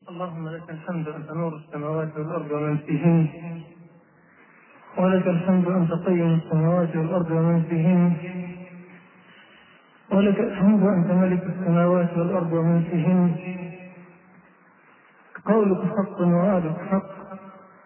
اللهم لك الحمد أنت نور السماوات والأرض ومن فيهن، ولك الحمد أنت قيم السماوات والأرض ومن فيهن، ولك الحمد أنت ملك السماوات والأرض ومن فيهن. قولك حق ووعدك حق،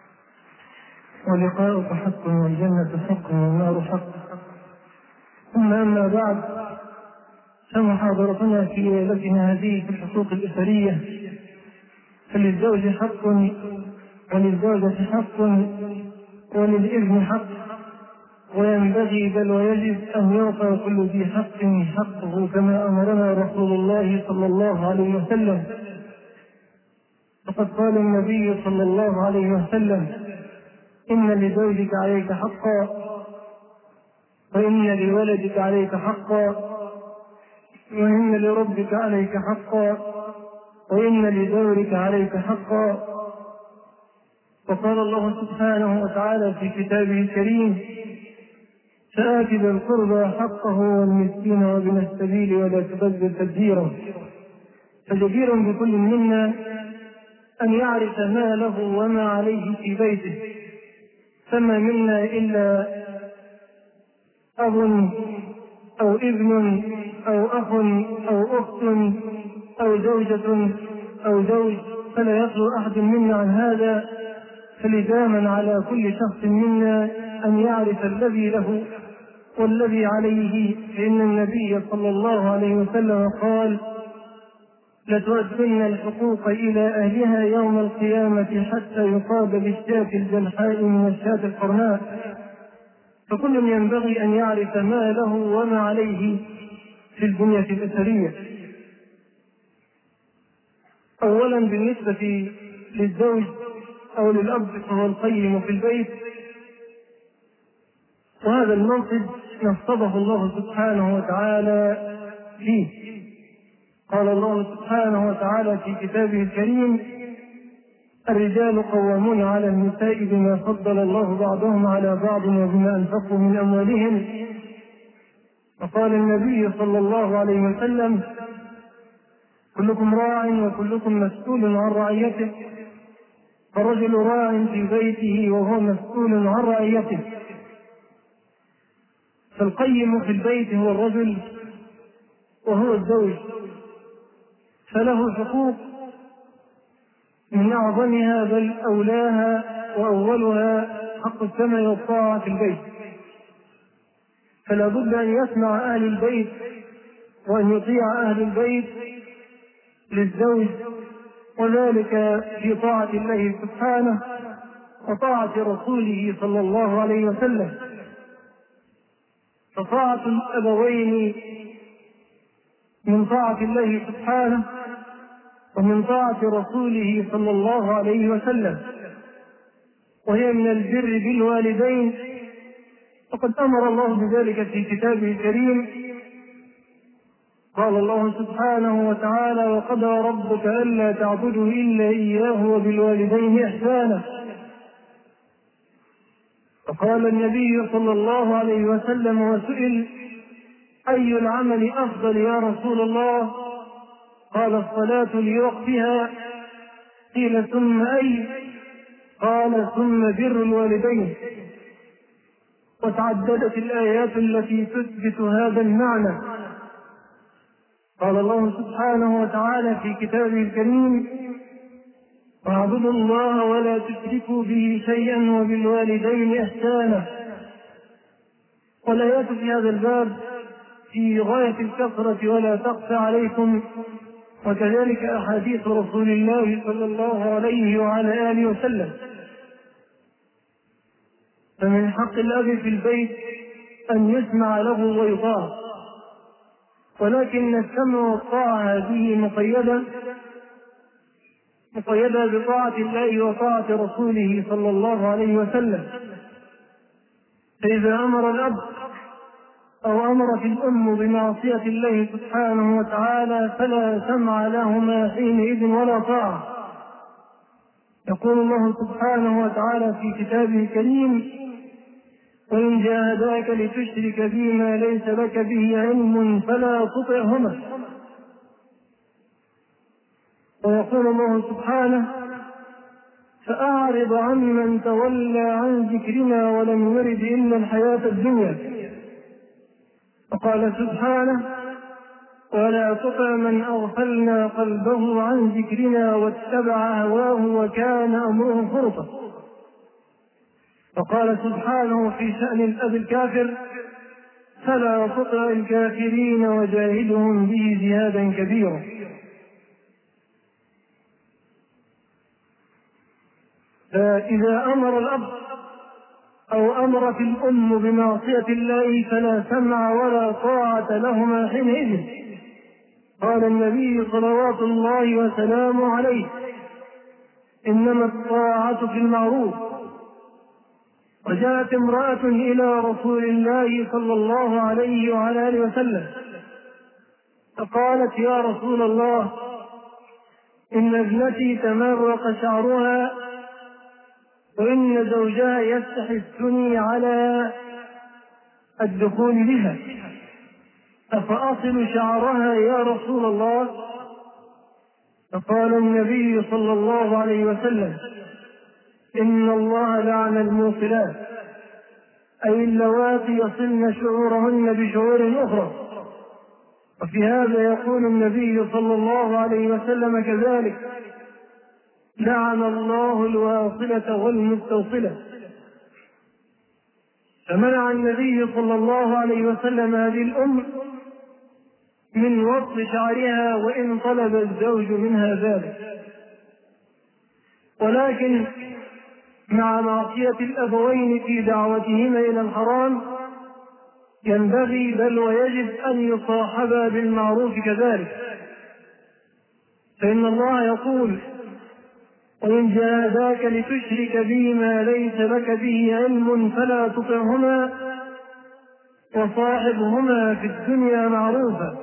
ولقاؤك حق، والجنة حق والنار حق. ثم أما بعد، فمحاضرتنا في ليلتنا هذه في الحقوق الأسرية. فللزوج حق، وللزوجة حق، وللابن حق، وينبغي بل ويجب أن يعطى كل ذي حق حقه كما أمرنا رسول الله صلى الله عليه وسلم. فقد قال النبي صلى الله عليه وسلم: إن لزوجك عليك حقا، وإن لولدك عليك حقا، وإن لربك عليك حقا، وإن لدورك عليك حقا. وقال الله سبحانه وتعالى في كتابه الكريم: فآت ذا القربى حقه والمسكين وابن السبيل ولا تبذر تبذيرا. فجدير بكل منا أن يعرف ما له وما عليه في بيته، فما منا إلا أب أو ابن أو أخ أو أخت أو زوجة أو زوج، فلا يخلو أحد منا عن هذا. فلزاما على كل شخص منا أن يعرف الذي له والذي عليه، فإن النبي صلى الله عليه وسلم قال: لتؤدن الحقوق إلى أهلها يوم القيامة حتى يقاد بالشاة الجلحاء من الشاة القرناء. فكل ينبغي أن يعرف ما له وما عليه في البنية الأسرية. أولا بالنسبة للزوج أو للأب فهو القيم في البيت، وهذا المنصب نصبه الله سبحانه وتعالى فيه. قال الله سبحانه وتعالى في كتابه الكريم: الرجال قوامون على النساء بما فضل الله بعضهم على بعض وبما أنفقوا من أموالهم. وقال النبي صلى الله عليه وسلم: كلكم راع وكلكم مسؤول عن رعيته، فالرجل راع في بيته وهو مسؤول عن رعيته. فالقيم في البيت هو الرجل وهو الزوج، فله حقوق من أعظمها بل أولاها وأولها حق السمع والطاعة في البيت. فلا بد أن يسمع أهل البيت وأن يطيع أهل البيت للزوج، وذلك في طاعة الله سبحانه وطاعة رسوله صلى الله عليه وسلم. فطاعة الأبوين من طاعة الله سبحانه ومن طاعة رسوله صلى الله عليه وسلم، وهي من البر بالوالدين. وقد أمر الله بذلك في كتابه الكريم. قال الله سبحانه وتعالى: وقضى ربك ألا تعبدوا إلا إياه وبالوالدين إحسانا. وقال النبي صلى الله عليه وسلم وسئل: أي العمل أفضل يا رسول الله؟ قال: الصلاة لوقتها. قيل: ثم أي؟ قال: ثم بر الوالدين. وتعددت الآيات التي تثبت هذا المعنى. قال الله سبحانه وتعالى في كتابه الكريم: واعبدوا الله ولا تشركوا به شيئا وبالوالدين إحسانا. والآيات في هذا الباب في غاية الكثرة ولا تخفى عليكم، وكذلك أحاديث رسول الله صلى الله عليه وعلى آله وسلم. فمن حق الأب في البيت أن يسمع له ويطاع، ولكن السمع والطاعة هذه مقيدة بطاعة الله وطاعة رسوله صلى الله عليه وسلم. فإذا أمر الأب أو أمرت الأم بمعصية الله سبحانه وتعالى فلا سمع لهما حينئذ ولا طاعة. يقول الله سبحانه وتعالى في كتابه الكريم: وإن جاهداك لتشرك بي ما ليس لك به علم فلا تطعهما. ويقول الله سبحانه: فأعرض عمن تولى عن ذكرنا ولم يرد إلا الحياة الدنيا. وقال سبحانه: ولا تطع من أغفلنا قلبه عن ذكرنا واتبع هواه وكان أمره فرطا. وقال سبحانه في شأن الأب الكافر: فلا تطع الكافرين وجاهدهم به جهادا كبيرا. فإذا أمر الأب أو أمرت الأم بمعصية الله فلا سمع ولا طاعة لهما حينئذ. قال النبي صلوات الله وسلامه عليه: إنما الطاعة في المعروف. وجاءت امرأة إلى رسول الله صلى الله عليه وعلى آله وسلم فقالت: يا رسول الله، إن ابنتي تمرق شعرها وإن زوجها يستحثني على الدخول بها، أفأصل شعرها يا رسول الله؟ فقال النبي صلى الله عليه وسلم: إن الله لعن الموصلات، أي اللواتي يصلن شعورهن بشعور أخرى. وفي هذا يقول النبي صلى الله عليه وسلم كذلك: لعن الله الواصلة والمستوصلة. فمنع النبي صلى الله عليه وسلم هذه الأم من وصل شعرها وإن طلب الزوج منها ذلك. ولكن مع معصية الأبوين في دعوتهما إلى الحرام ينبغي بل ويجب أن يصاحبا بالمعروف كذلك، فإن الله يقول: وإن جاهداك لتشرك بي ما ليس لك به علم فلا تطعهما وصاحبهما في الدنيا معروفا.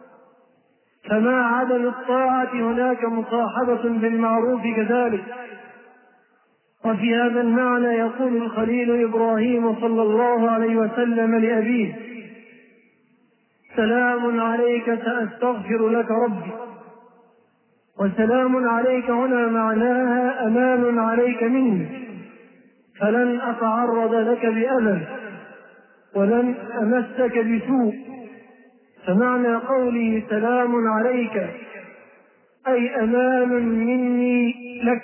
فمع عدم الطاعة هناك مصاحبة بالمعروف كذلك. وفي هذا المعنى يقول الخليل إبراهيم صلى الله عليه وسلم لأبيه: سلام عليك سأستغفر لك ربي. وسلام عليك هنا معناها أمان عليك مني، فلن أتعرض لك بأذى ولن أمسك بسوء. فمعنى قولي سلام عليك أي أمان مني لك،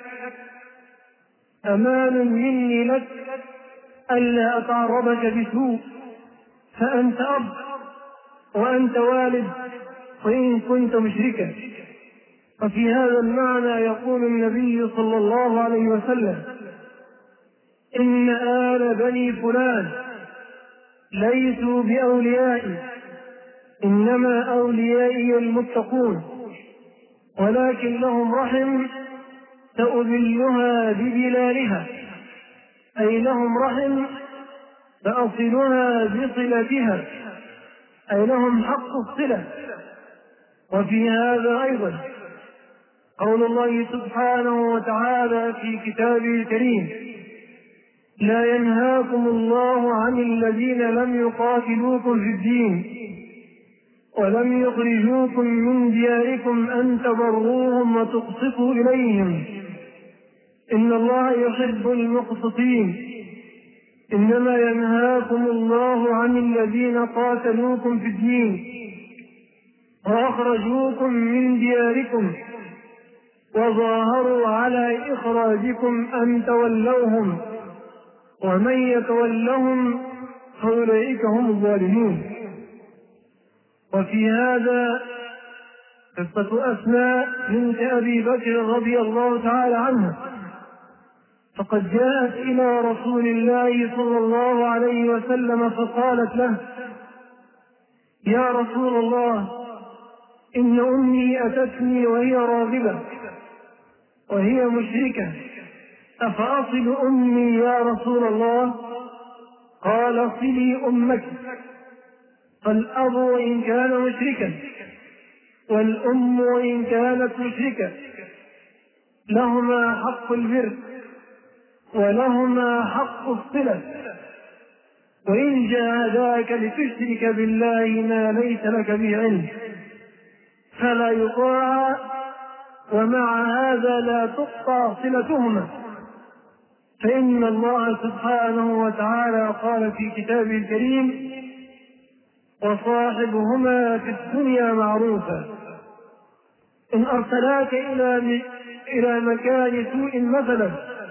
أمان مني لك ألا أتعرضك بسوء، فأنت أب وأنت والد وإن كنت مشركا. وفي هذا المعنى يقول النبي صلى الله عليه وسلم: إن آل بني فلان ليسوا بأوليائي، إنما أوليائي المتقون، ولكن لهم رحم سأذلها ببلالها، أي لهم رحم سأصلها بصلتها، أي لهم حق الصلة. وفي هذا أيضا قول الله سبحانه وتعالى في كتابه الكريم: لا ينهاكم الله عن الذين لم يقاتلوكم في الدين ولم يخرجوكم من دياركم أن تبروهم وتقسطوا إليهم إن الله يحب المقسطين. إنما ينهاكم الله عن الذين قاتلوكم في الدين وأخرجوكم من دياركم وظاهروا على إخراجكم أن تولوهم ومن يتولهم فأولئك هم الظالمون. وفي هذا قصة أسماء بنت أبي بكر رضي الله تعالى عنها، فقد جاءت إلى رسول الله صلى الله عليه وسلم فقالت له: يا رسول الله، إن أمي أتتني وهي راغبة وهي مشركة، أفأصل أمي يا رسول الله؟ قال: صلي أمك. فالأب وإن كان مشركا والأم وإن كانت مشركة لهما حق البر ولهما حق الصلة، وإن جاهداك لتشرك بالله ما ليس لك به علم فلا يطاع ومع هذا لا تقطع صلتهما، فإن الله سبحانه وتعالى قال في كتابه الكريم: وصاحبهما في الدنيا معروفا. إن أرسلاك إلى مكان سوء مثلا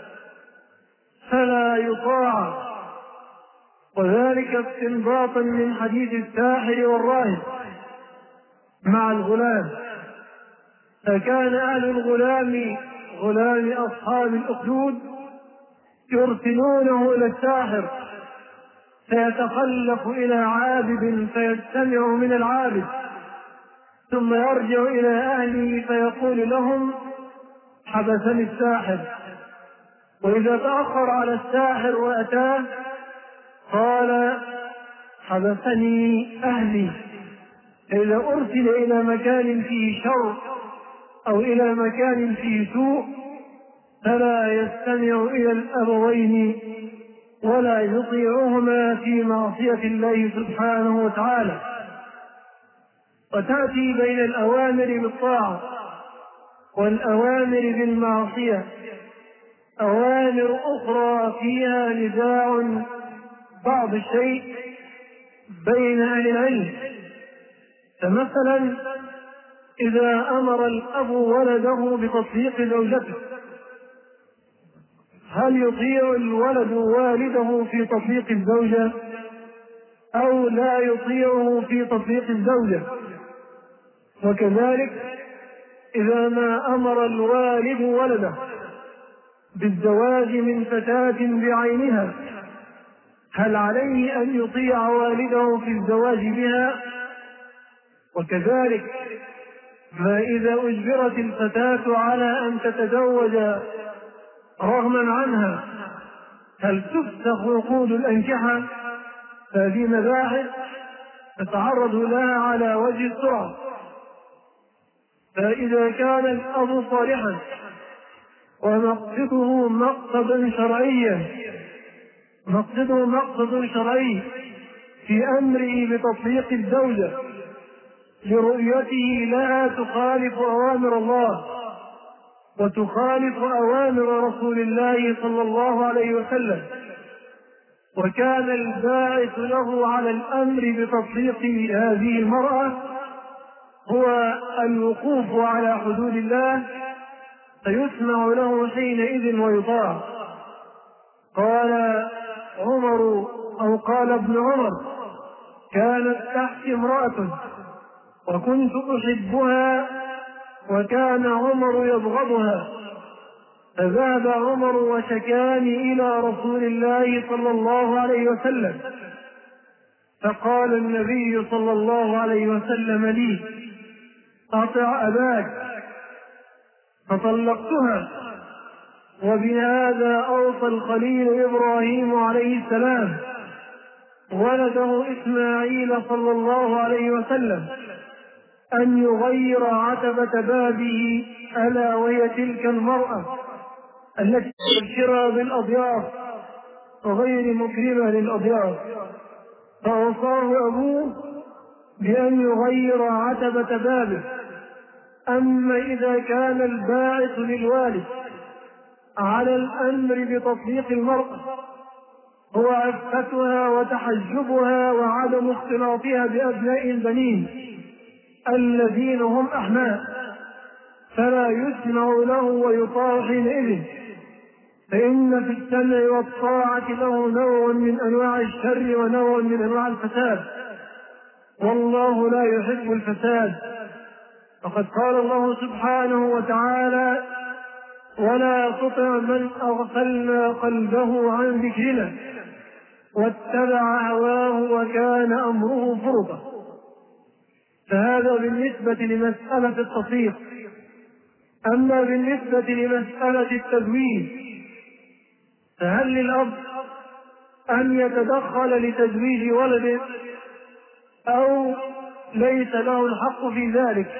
فلا يطاع، وذلك استنباطا من حديث الساحر والراهب مع الغلام. فكان أهل الغلام غلام أصحاب الأخدود يرسلونه إلى الساحر فيتخلف إلى عابد فيستمع من العابد، ثم يرجع إلى أهله فيقول لهم: حبسني الساحر. وإذا تأخر على الساحر وأتاه قال: حبسني أهلي. إذا أرسل إلى مكان فيه شر أو إلى مكان فيه سوء فلا يستمع إلى الأبوين ولا يطيعهما في معصية الله سبحانه وتعالى. وتأتي بين الأوامر بالطاعة والأوامر بالمعصية أوامر أخرى فيها نزاع بعض الشيء بين أهل العلم. فمثلا إذا أمر الأب ولده بتطليق زوجته، هل يطيع الولد والده في تطليق الزوجة أو لا يطيعه في تطليق الزوجة؟ وكذلك إذا ما أمر الوالد ولده بالزواج من فتاة بعينها، هل عليه أن يطيع والده في الزواج بها؟ وكذلك فإذا أجبرت الفتاة على أن تتزوج رغما عنها، هل تفسخ عقود الأنكحة؟ هذه مباحث تتعرض لها على وجه السرعة. فإذا كان الأب صالحا ومقصده مقصد شرعي في أمره بتطليق الزوجة لرؤيته لها تخالف أوامر الله وتخالف أوامر رسول الله صلى الله عليه وسلم، وكان الباعث له على الأمر بتطليق هذه المرأة هو الوقوف على حدود الله، فيسمع له حينئذ ويطاع. قال عمر أو قال ابن عمر: كانت تحتي امرأة وكنت أحبها وكان عمر يبغضها، فذهب عمر وشكاني إلى رسول الله صلى الله عليه وسلم، فقال النبي صلى الله عليه وسلم لي: أطع أباك، فطلقتها. وبهذا أوصى الخليل إبراهيم عليه السلام ولده إسماعيل صلى الله عليه وسلم أن يغير عتبة بابه، ألا وهي تلك المرأة التي تبشرها بالأضياف وغير مكرمة للأضياف، فأوصاه أبوه بأن يغير عتبة بابه. أما إذا كان الباعث للوالد على الأمر بتطليق المرأة هو عفتها وتحجبها وعدم اختلاطها بأبناء البنين الذين هم أحماء، فلا يسمع له ويطاع حينئذ، فإن في السمع والطاعة له نوع من أنواع الشر ونوع من أنواع الفساد، والله لا يحب الفساد. فقد قال الله سبحانه وتعالى: ولا تطع من أغفلنا قلبه عن ذكرنا واتبع هواه وكان أمره فرطا. فهذا بالنسبة لمسألة التطليق. أما بالنسبة لمسألة التزويج فهل للأب أن يتدخل لتزويج ولده أو ليس له الحق في ذلك؟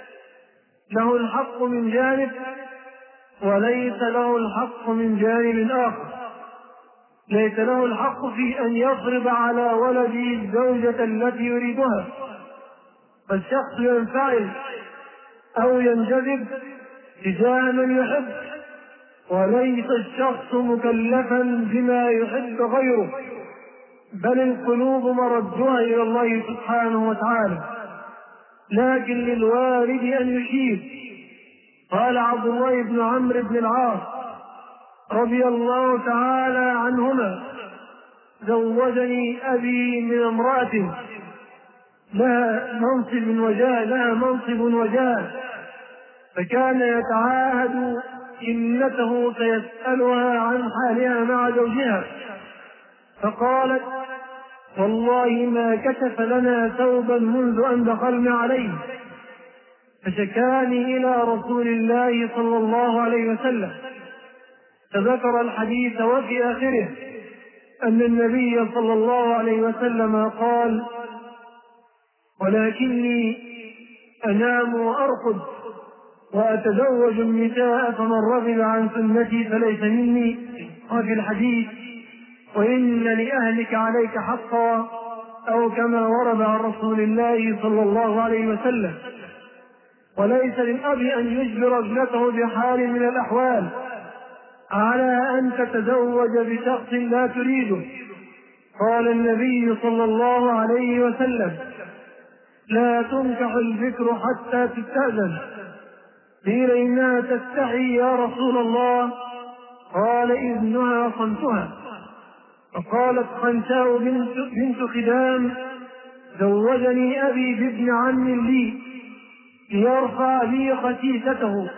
له الحق من جانب وليس له الحق من جانب آخر. ليس له الحق في أن يفرض على ولده الزوجة التي يريدها، فالشخص ينفعل أو ينجذب تجاه من يحب، وليس الشخص مكلفا بما يحب غيره، بل القلوب مردها إلى الله سبحانه وتعالى، لكن للوالد أن يشير. قال عبد الله بن عمرو بن العاص رضي الله تعالى عنهما: زوجني أبي من امرأة لها منصب وجاه، فكان يتعاهد ابنته فيسألها عن حالها مع زوجها، فقالت: والله ما كشف لنا ثوبا منذ أن دخلنا عليه، فشكاني إلى رسول الله صلى الله عليه وسلم، فذكر الحديث وفي آخره أن النبي صلى الله عليه وسلم قال: ولكني أنام وأرقد وأتزوج النساء، فمن رغب عن سنتي فليس مني. وفي الحديث: وإن لأهلك عليك حقا، أو كما ورد عن رسول الله صلى الله عليه وسلم. وليس للأب أن يجبر ابنته بحال من الأحوال على أن تتزوج بشخص لا تريده. قال النبي صلى الله عليه وسلم: لا تنكح البكر حتى تستأذن. قيل: إنها تستحي يا رسول الله؟ قال: إذنها صمتها. فقالت خنساء بنت خدام: زوجني أبي بابن عم لي ليرفع لي خسيسته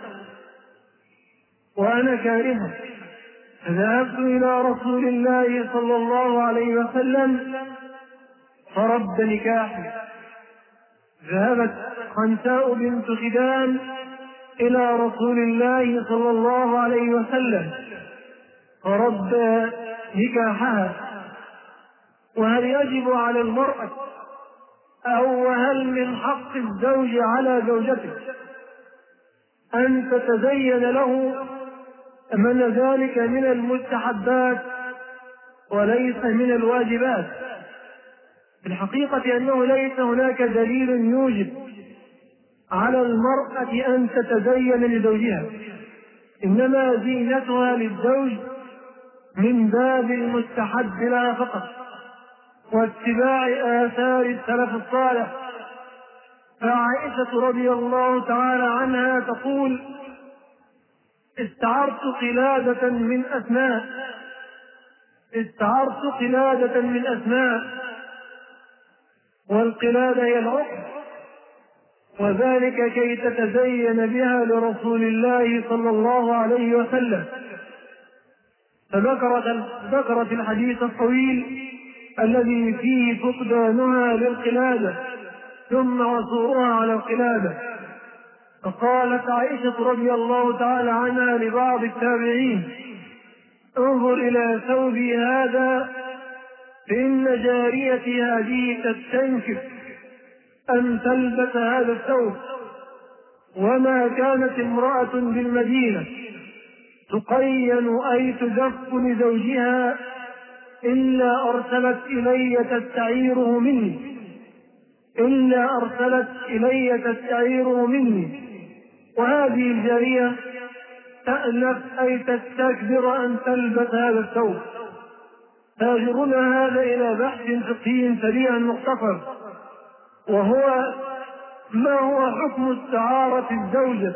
وأنا كارهة، فذهبت إلى رسول الله صلى الله عليه وسلم فرد نكاحي. ذهبت خنساء بنت خدام إلى رسول الله صلى الله عليه وسلم فرد نكاحها. وهل يجب على المرأة أو هل من حق الزوج على زوجته أن تتزين له من ذلك من المستحبات وليس من الواجبات؟ في الحقيقة أنه ليس هناك دليل يوجب على المرأة أن تتزين لزوجها، إنما زينتها للزوج من باب المستحب لها فقط، واتباع آثار السلف الصالح. فعائشة رضي الله تعالى عنها تقول: استعرت قلادة من أسماء، والقلادة هي العقد، وذلك كي تتزين بها لرسول الله صلى الله عليه وسلم. فذكرت الحديث الطويل الذي فيه فقدانها للقلادة ثم عثورها على القلادة. فقالت عائشة رضي الله تعالى عنها لبعض التابعين: انظر إلى ثوبي هذا، فإن جاريتي هذه تستنكف أن تلبس هذا الثوب، وما كانت امرأة بالمدينة تقين أي تزف لزوجها إلا أرسلت إلي تستعيره مني، وهذه الجارية تألف أي تستكبر أن تلبس هذا الثوب. تاجرنا هذا إلى بحث فقهي سريع مختصر، وهو: ما هو حكم استعارة الزوجة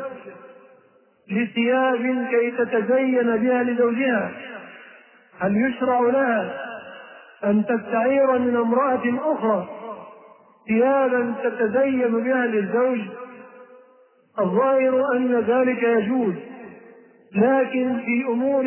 لثياب كي تتزين بها لزوجها؟ هل يشرع لها أن تستعير من امرأة أخرى ثيابا تتزين بها للزوج؟ الظاهر أن ذلك يجوز، لكن في أمر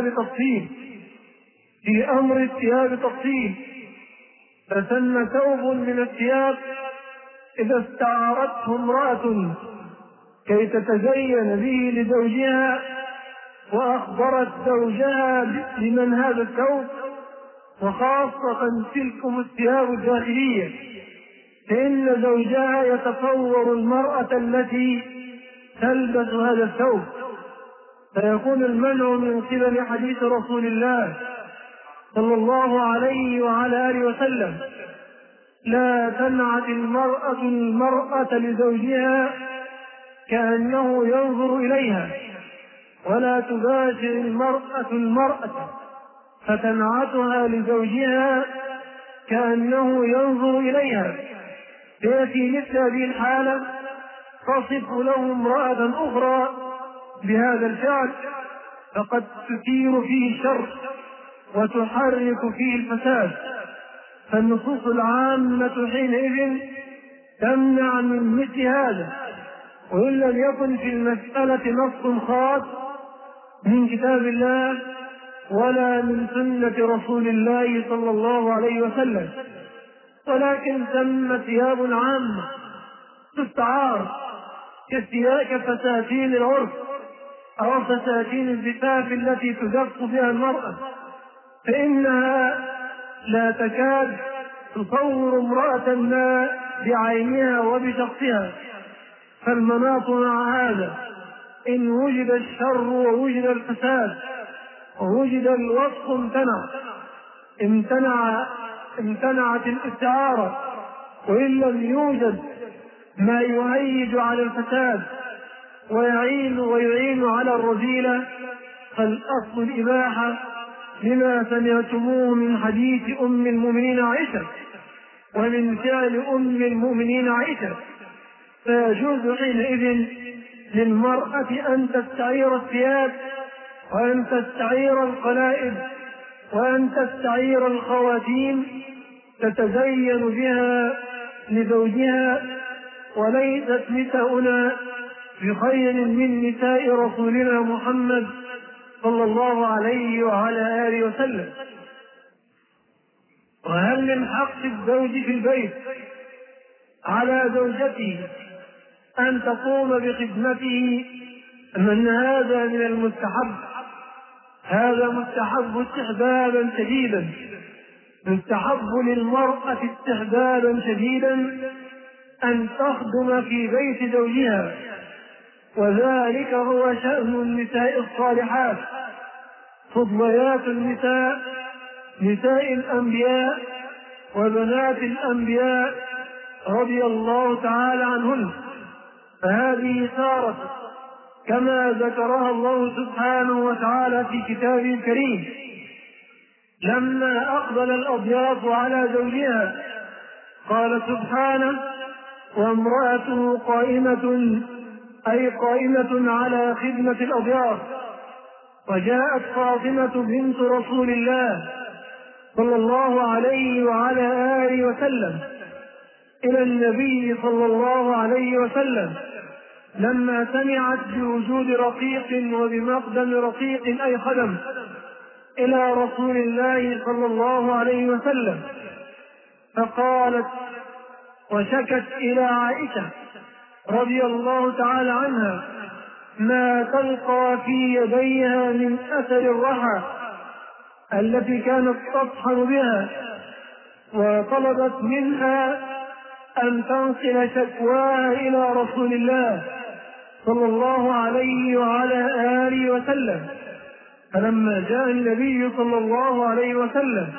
الثياب تفصيل. فثم ثوب من الثياب إذا استعارته امرأة كي تتزين به لزوجها وأخبرت زوجها بمن هذا الثوب، وخاصة تلكم الثياب الداخلية، فإن زوجها يتصور المرأة التي تلبس هذا الثوب، فيكون المنع من قبل حديث رسول الله صلى الله عليه وعلى آله وسلم: لا تنعت المرأة لزوجها كأنه ينظر إليها، ولا تباشر المرأة فتنعتها لزوجها كأنه ينظر إليها. تأتي مثل هذه الحالة تصف له امرأة أخرى بهذا الفعل، فقد تثير فيه الشر وتحرك فيه الفساد. فالنصوص العامة حينئذ تمنع من مثل هذا، وإن لم يكن في المسألة نص خاص من كتاب الله ولا من سنة رسول الله صلى الله عليه وسلم، ولكن ثم ثياب عامة تستعار كفساتين العرف أو فساتين الزفاف التي تزف بها المرأة، فإنها لا تكاد تصور امرأة ما بعينها وبشخصها. فالمناط مع هذا إن وجد الشر ووجد الفساد ووجد الوصف امتنعت الاستعارة، وإن لم يوجد ما يهيج على الفساد ويعين على الرذيلة فالأصل الإباحة لما سمعتموه من حديث أم المؤمنين عائشة ومن فعل أم المؤمنين عائشة. فيجوز حينئذ للمرأة أن تستعير الثياب وأن تستعير القلائد وأن تستعير الخواتيم تتزين بها لزوجها، وليست نساؤنا بخير من نساء رسولنا محمد صلى الله عليه وعلى آله وسلم. وهل من حق الزوج في البيت على زوجته أن تقوم بخدمته أم أن هذا من المستحب؟ هذا مستحب استحبابا شديدا، يستحب للمرأة استحبابا شديدا أن تخدم في بيت زوجها، وذلك هو شأن النساء الصالحات فضليات النساء، نساء الأنبياء وبنات الأنبياء رضي الله تعالى عنهن. فهذه صارت كما ذكرها الله سبحانه وتعالى في كتابه الكريم لما أقبل الأضياف على زوجها قال سبحانه: وامرأته قائمة، أي قائمة على خدمة الأضياف. وجاءت فاطمة بنت رسول الله صلى الله عليه وعلى آله وسلم إلى النبي صلى الله عليه وسلم لما سمعت بوجود رقيق وبمقدم رقيق أي خدم إلى رسول الله صلى الله عليه وسلم، فقالت وشكت إلى عائشة رضي الله تعالى عنها ما تلقى في يديها من أثر الرحى التي كانت تطحن بها، وطلبت منها أن تنقل شكواها إلى رسول الله صلى الله عليه وعلى آله وسلم. فلما جاء النبي صلى الله عليه وسلم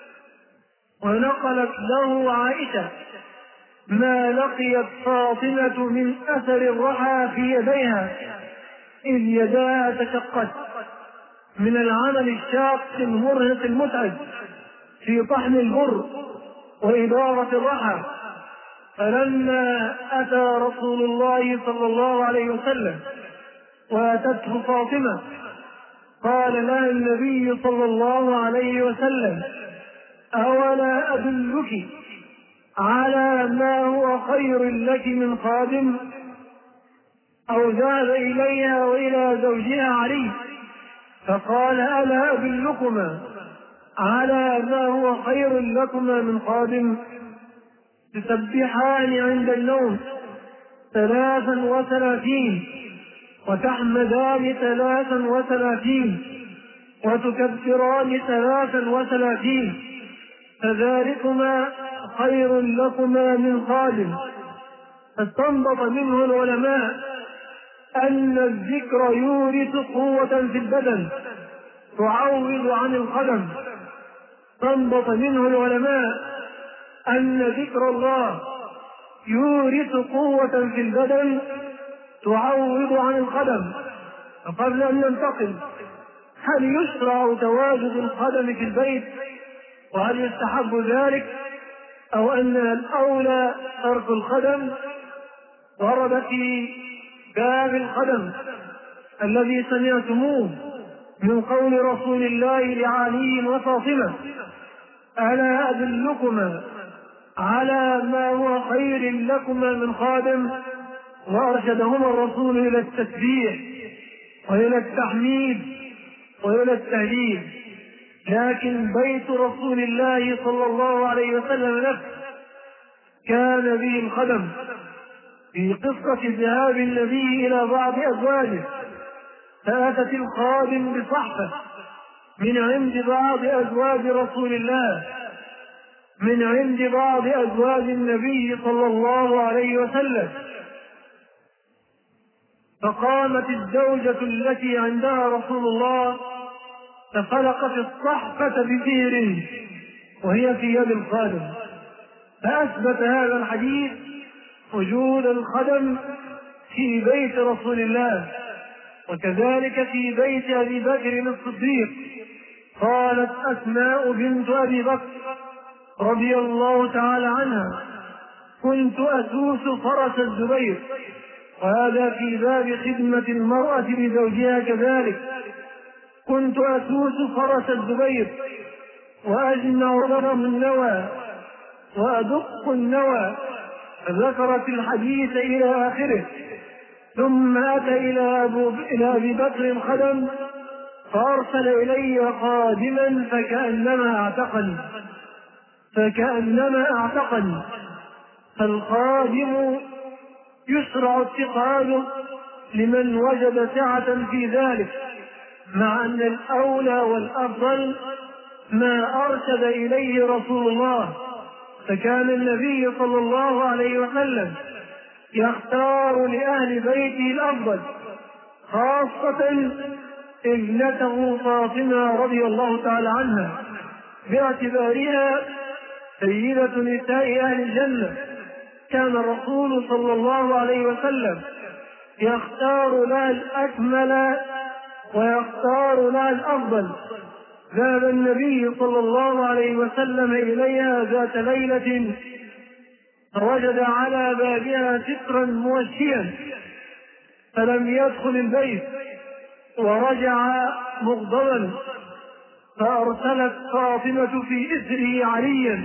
ونقلت له عائشة ما لقيت فاطمة من أثر الرحى في يديها إذ يداها تشقت من العمل الشاق المرهق المتعب في طحن البر وإدارة الرحى. فلما أتى رسول الله صلى الله عليه وسلم وأتته فاطمة قال لها النبي صلى الله عليه وسلم: أولا أدلك على ما هو خير لك من خادم؟ أو ذهب إليها وإلى زوجها علي فقال: ألا أدلكما على ما هو خير لكما من خادم؟ تسبحان عند النوم 33 وتحمدان 33 وتكبران 33 فذلكما خير لكما من خادم. فاستنبط منه العلماء أن الذكر يورث قوة في البدن تعوض عن الخدم. استنبط منه العلماء أن ذكر الله يورث قوة في البدن تعوض عن القدم. فقبل أن ننتقل، هل يشرع تواجد القدم في البيت وهل يستحب ذلك أو أن الأولى ترك القدم؟ ورد في باب القدم الذي سمعتموه من قول رسول الله لعلي وفاطمة: ألا أدلكما على ما هو خير لكما من خادم؟ وأرشدهما الرسول إلى التسبيح وإلى التحميد وإلى التهليل. لكن بيت رسول الله صلى الله عليه وسلم نفسه كان به الخدم. في قصة ذهاب النبي إلى بعض أزواجه فأتت الخادم بصحفة من عند بعض أزواج رسول الله، من عند بعض أزواج النبي صلى الله عليه وسلم. فقامت الزوجة التي عندها رسول الله ففلقت الصحفة بسير وهي في يد الخادم. فأثبت هذا الحديث وجود الخدم في بيت رسول الله. وكذلك في بيت أبي بكر الصديق قالت أسماء بنت أبي بكر رضي الله تعالى عنها: كنت أسوس فرس الزبير. وهذا في باب خدمة المرأة لزوجها كذلك: كنت أسوس فرس الزبير وأجمع له النوى وأدق النوى. فذكرت الحديث إلى آخره. ثم أتى إلى أبي بكر الخدم فأرسل إلي خادما فكأنما أعتقني. فالخادم يشرع اتخاذه لمن وجد سعة في ذلك، مع أن الأولى والأفضل ما أرشد إليه رسول الله. فكان النبي صلى الله عليه وسلم يختار لأهل بيته الأفضل، خاصة ابنته فاطمة رضي الله تعالى عنها، باعتبارها سيدة نساء أهل الجنة. كان الرسول صلى الله عليه وسلم يختار لها الأكمل ويختار لها الأفضل. ذهب النبي صلى الله عليه وسلم إليها ذات ليلة فوجد على بابها سترا موشيا فلم يدخل البيت ورجع مغضبا. فأرسلت فاطمة في إثره عليا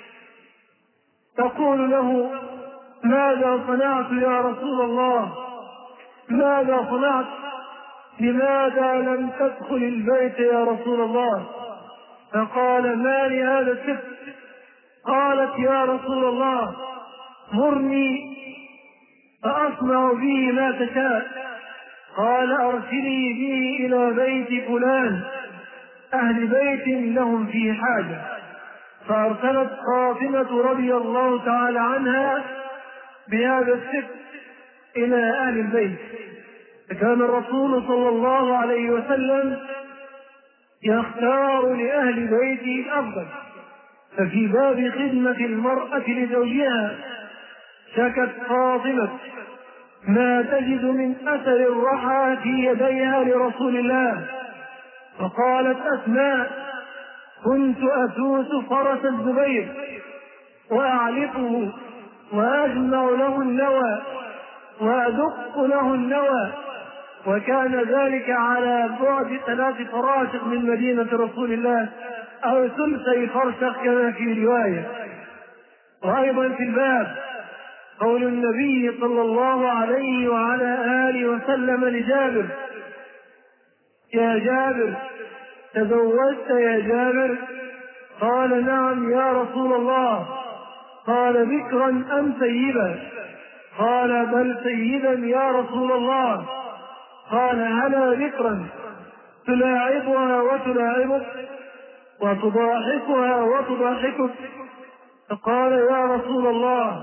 تقول له: ماذا صنعت يا رسول الله؟ ماذا صنعت؟ لماذا لم تدخل البيت يا رسول الله؟ فقال: ما لهذا السفر؟ قالت: يا رسول الله مرني فأصنع به ما تشاء. قال: أرسلي به إلى بيت فلان، أهل بيت لهم فيه حاجة. فأرسلت فاطمة رضي الله تعالى عنها بهذا السفر إلى أهل البيت. فكان الرسول صلى الله عليه وسلم يختار لأهل بيته الأفضل. ففي باب خدمة المرأة لزوجها شكت فاطمة ما تجد من أثر الرحى في يديها لرسول الله. فقالت أسماء: كنت أسوس فرس الزبير وأعلقه وأجمع له النوى وأدق له النوى، وكان ذلك على بعد 3 فراسخ من مدينة رسول الله أو 3 فرسخ كما في رواية. وأيضا في الباب قول النبي صلى الله عليه وعلى آله وسلم لجابر: يا جابر تزوجت يا جابر؟ قال: نعم يا رسول الله. قال: بكرا أم سيبا؟ قال: بل سيدا يا رسول الله. قال: هلا بكرا تلاعبها وتلاعبك وتضاحكها وتضاحكك. فقال: يا رسول الله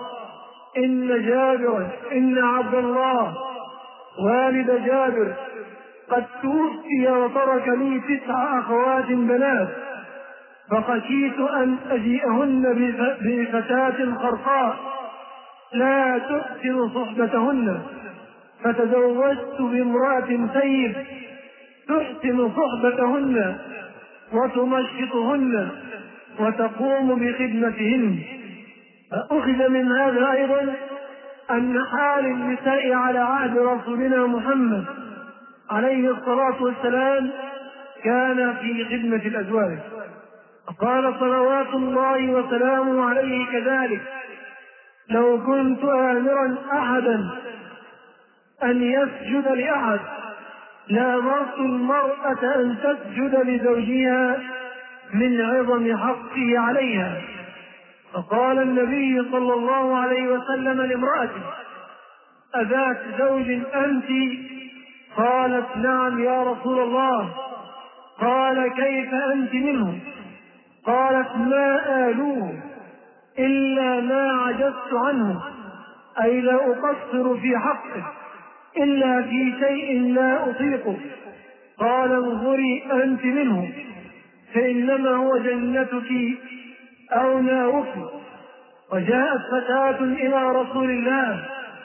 إن عبد الله والد جابر قد توفي وترك لي 9 أخوات بنات، فخشيت أن أجيئهن بفتاة خرقاء لا تحسن صحبتهن، فتزوجت بامرأة سيد تحسن صحبتهن وتمشطهن وتقوم بخدمتهن. أخذ من هذا أيضا أن حال النساء على عهد رسولنا محمد عليه الصلاة والسلام كان في خدمة الأزواج. قال صلوات الله وسلامه عليه كذلك: لو كنت آمرا أحدا أن يسجد لأحد لأمرت المرأة أن تسجد لزوجها من عظم حقه عليها. فقال النبي صلى الله عليه وسلم لامرأته: أذات زوج أنت؟ قالت: نعم يا رسول الله. قال: كيف أنت منه؟ قالت: ما آلوه إلا ما عجزت عنه، أي لا أقصر في حقه إلا في شيء لا أطيقه. قال: انظري أنت منه فإنما هو جنتك أو نارك. وجاءت فتاة إلى رسول الله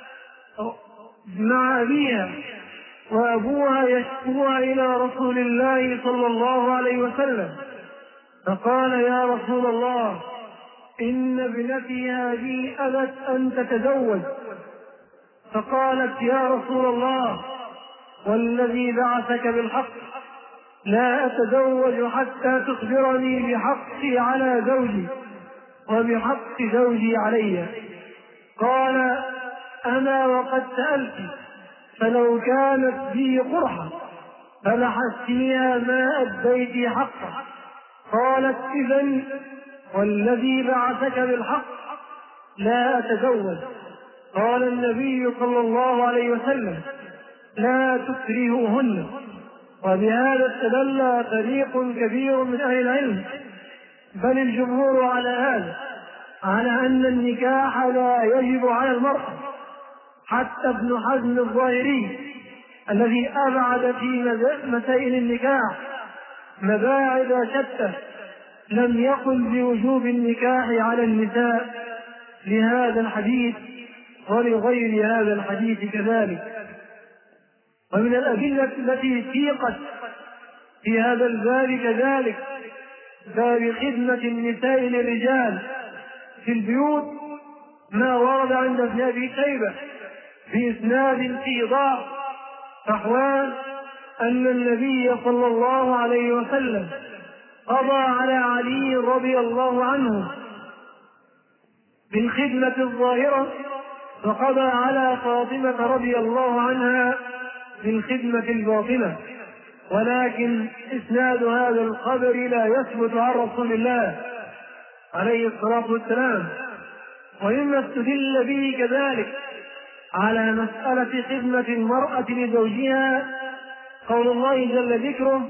مع أبيها وأبوها يشكوها إلى رسول الله صلى الله عليه وسلم، فقال: يا رسول الله، إن ابنتي هذه أبت أن تتزوج. فقالت: يا رسول الله، والذي بعثك بالحق لا أتزوج حتى تخبرني بحقي على زوجي وبحق زوجي علي. قال: أما وقد سألت، فلو كانت بي قرحة فلحسنيها ما أديت حقه. قالت: إذن والذي بعثك بالحق لا أتزوج. قال النبي صلى الله عليه وسلم: لا تكرهوهن. وبهذا استدل فريق كبير من أهل العلم، بل الجمهور على هذا، على أن النكاح لا يجب على المرأة. حتى ابن حزم الظاهري الذي أبعد في مسائل النكاح مباعد شتى لم يقل بوجوب النكاح على النساء لهذا الحديث ولغير هذا الحديث كذلك. ومن الأدلة التي سيقت في هذا الباب كذلك باب خدمة النساء للرجال في البيوت ما ورد عند ابن أبي شيبة في إسناد في ضعف فحوان أن النبي صلى الله عليه وسلم قضى على علي رضي الله عنه بالخدمة الظاهرة، وقضى على فاطمة رضي الله عنها بالخدمة الباطنة. ولكن إسناد هذا الخبر لا يثبت عن رسول الله عليه الصلاة والسلام. ومما استدل به كذلك على مسألة خدمة المرأة لزوجها قول الله جل ذكره: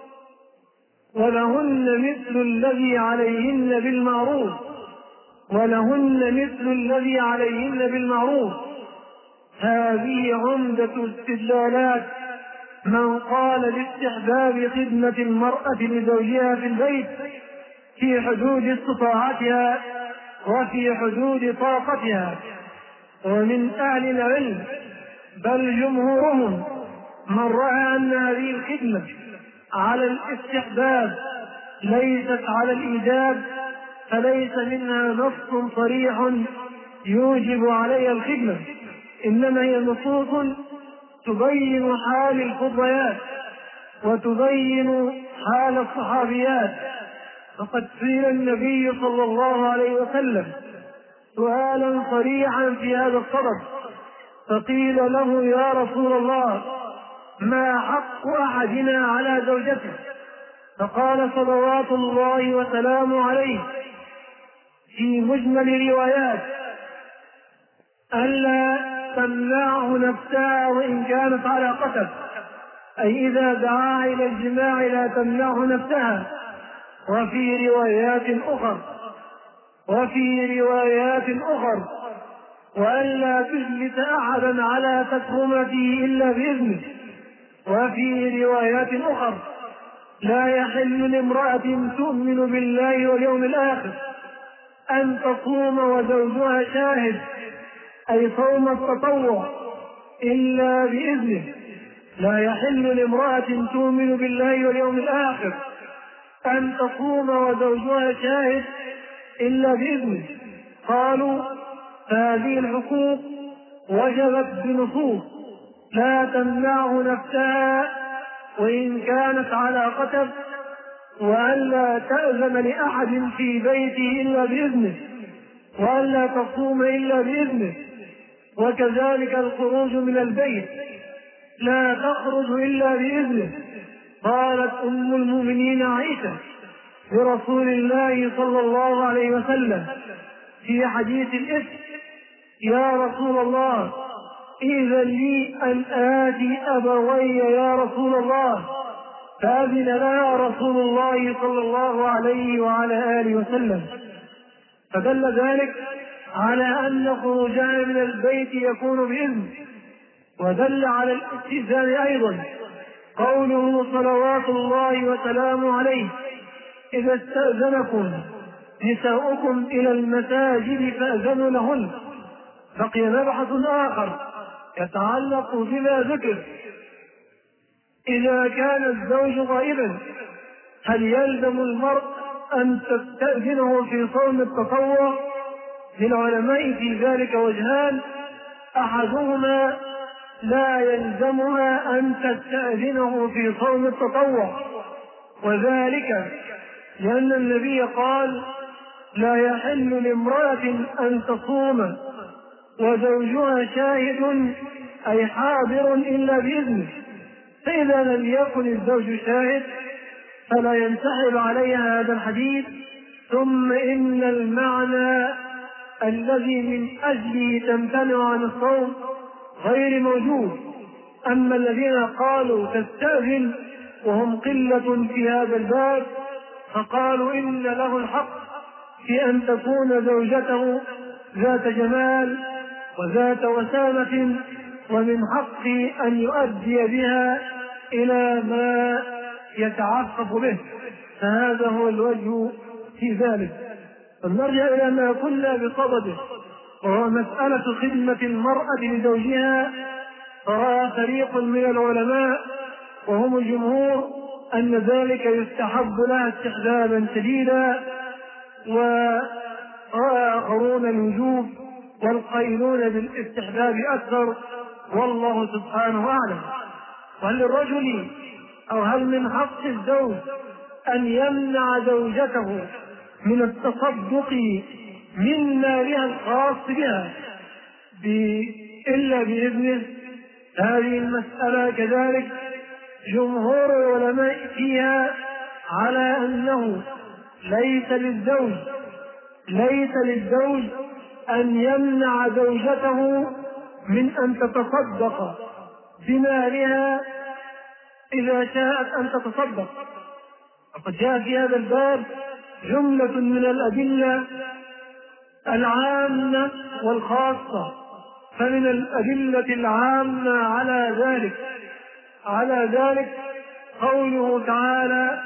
ولهن مثل الذي عليهن بالمعروف. ولهن مثل الذي عليهن بالمعروف. هذه عمدة استدلالات من قال باستحباب خدمة المرأة لزوجها في البيت في حدود استطاعتها وفي حدود طاقتها. ومن أهل العلم بل جمهورهم من رأى أن هذه الخدمة على الاستحباب ليست على الإيجاب، فليس منها نص صريح يوجب عليها الخدمة، إنما هي نصوص تبين حال الفضيات وتبين حال الصحابيات. فقد سئل النبي صلى الله عليه وسلم سؤالا صريحا في هذا الصدد، فقيل له: يا رسول الله، ما حق أحدنا على زوجته؟ فقال صلوات الله وسلامه عليه في مجمل روايات: ألا تمنعه نفسها وإن كانت على قتل، أي إذا دعاها إلى الجماع لا تمنعه نفسها. وفي روايات أخر وألا تجلس أحدا على تكرمته إلا بإذنه. وفي روايات أخر: لا يحل لامرأة تؤمن بالله واليوم الآخر أن تصوم وزوجها شاهد، أي صوم التطوع، إلا بإذنه. لا يحل لامرأة تؤمن بالله واليوم الآخر أن تصوم وزوجها شاهد إلا بإذنه. قالوا فهذه الحقوق وجبت بنصوص لا تمنعه نفسها وإن كانت على قتب، وألا تأذن لأحد في بيته إلا بإذنه، وألا تصوم إلا بإذنه. وكذلك الخروج من البيت لا تخرج إلا بإذنه. قالت أم المؤمنين عائشة لرسول الله صلى الله عليه وسلم في حديث الإفك: يا رسول الله إذن لي أن آتي أبوي يا رسول الله، فأذن لها رسول الله صلى الله عليه وعلى آله وسلم. فدل ذلك على أن خروجها من البيت يكون بإذن. ودل على الاستئذان أيضا قوله صلوات الله وسلامه عليه: إذا استأذنكم نساؤكم إلى المساجد فأذنوا لهن. بقي مبحث آخر يتعلق بما ذكر: إذا كان الزوج غائبا هل يلزم المرء أن تستأذنه في صوم التطوع؟ للعلماء في ذلك وجهان: أحدهما لا يلزمها أن تستأذنه في صوم التطوع، وذلك لأن النبي قال: لا يحل لامرأة أن تصوم وزوجها شاهد أي حاضر إلا بإذنه. فإذا لم يكن الزوج شاهد فلا ينسحب عليها هذا الحديث. ثم إن المعنى الذي من أجله تمتنع عن الصوم غير موجود. أما الذين قالوا تستأذن وهم قلة في هذا الباب فقالوا إن له الحق في أن تكون زوجته ذات جمال وذات وسامة، ومن حقه أن يؤدي بها إلى ما يتعفف به. فهذا هو الوجه في ذلك. فنرجع إلى ما كنا بصدده، وهو مسألة خدمة المرأة لزوجها. فرأى فريق من العلماء وهم الجمهور أن ذلك يستحب لها استحبابا شديدا، ورأى آخرون الوجوب، والقائلون بالاستحباب أكثر، والله سبحانه أعلم. وهل للرجل أو هل من حق الزوج أن يمنع زوجته من التصدق من مالها الخاص بها إلا بإذنه؟ هذه المسألة كذلك جمهور العلماء فيها على أنه ليس للزوج أن يمنع زوجته من أن تتصدق بمالها إذا شاءت أن تتصدق. وقد جاء في هذا الباب جملة من الأدلة العامة والخاصة. فمن الأدلة العامة على ذلك قوله تعالى: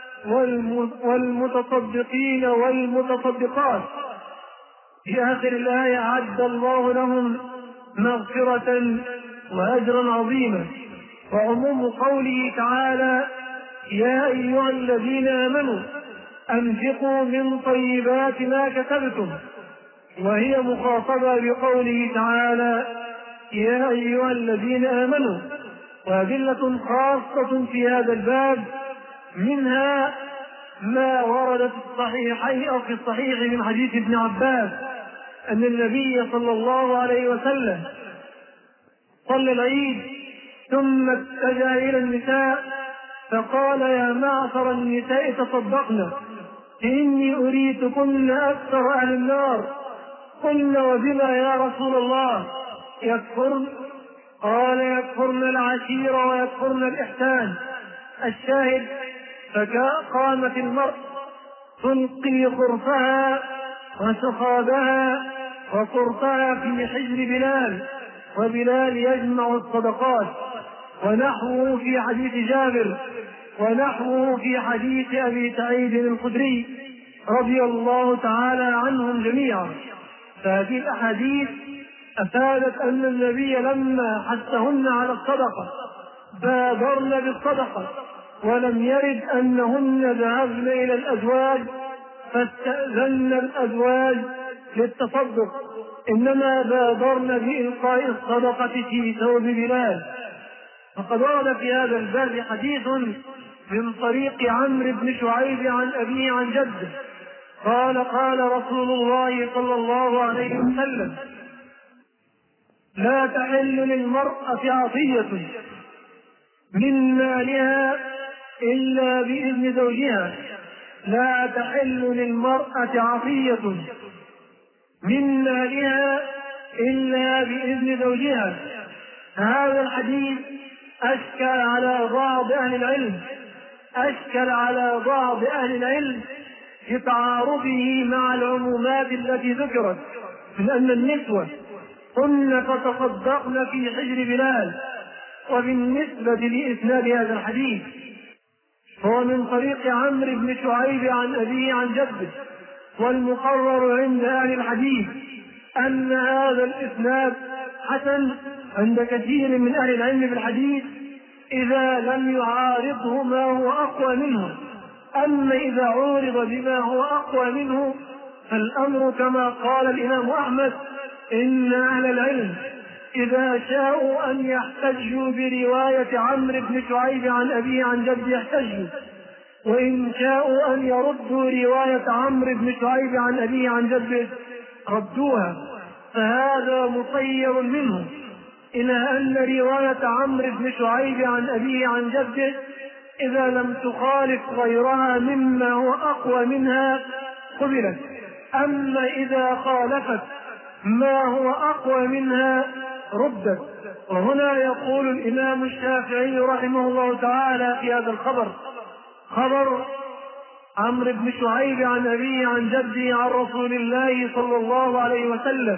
والمتصدقين والمتصدقات. في آخر الآية: أعد الله لهم مغفرة وأجرا عظيما. وعموم قوله تعالى: يا أيها الذين آمنوا أنفقوا من طيبات ما كسبتم، وهي مخاطبة بقوله تعالى: يا أيها الذين آمنوا. وأدلة خاصة في هذا الباب منها ما ورد في الصحيحين أو في الصحيح من حديث ابن عباس أن النبي صلى الله عليه وسلم صلى العيد ثم اتجه إلى النساء فقال: يا معشر النساء تصدقن إني أريتكن أكثر أهل النار. قلنا: وبما يا رسول الله؟ يكفرن؟ قال: يكفرن العشير ويكفرن الإحسان. الشاهد: فقامت المرأة تلقي خرفها وسخابها وقرطها في حجر بلال، وبلال يجمع الصدقات، ونحوه في حديث جابر، ونحوه في حديث أبي سعيد الخدري رضي الله تعالى عنهم جميعا. فهذه الأحاديث أفادت أن النبي لما حثهن على الصدقة بادرن بالصدقة، ولم يرد أنهن ذهبن إلى الأزواج فاستأذن الأزواج للتصدق، إنما بادرن بإلقاء الصدقة في ثوب بلال. فقد ورد في هذا الباب حديث من طريق عمرو بن شعيب عن أبيه عن جده قال: قال رسول الله صلى الله عليه وسلم: لا تحل للمرأة عطية من مالها إلا بإذن زوجها. لا تحل للمرأة عطية من مالها إلا بإذن زوجها. هذا الحديث أشكل على بعض أهل العلم لتعارضه مع العمومات التي ذكرت من أن النسوة كن تصدقن في حجر بلال. وبالنسبة لإسناد هذا الحديث هو من طريق عمرو بن شعيب عن أبيه عن جده، والمقرر عند أهل الحديث أن هذا الإسناد حسن عند كثير من أهل العلم بالحديث إذا لم يعارضه ما هو أقوى منه. أما إذا عورض بما هو أقوى منه فالأمر كما قال الإمام أحمد: إن أهل العلم إذا شاءوا أن يحتجوا برواية عمرو بن شعيب عن أبيه عن جده يحتجوا، وإن شاءوا أن يردوا رواية عمرو بن شعيب عن أبيه عن جده ردوها. فهذا مطير منه إلى أن رواية عمرو بن شعيب عن أبيه عن جده إذا لم تخالف غيرها مما هو أقوى منها قبلت، أما إذا خالفت ما هو أقوى منها ردت. وهنا يقول الإمام الشافعي رحمه الله تعالى في هذا الخبر، خبر عمرو بن شعيب عن أبيه عن جده عن رسول الله صلى الله عليه وسلم: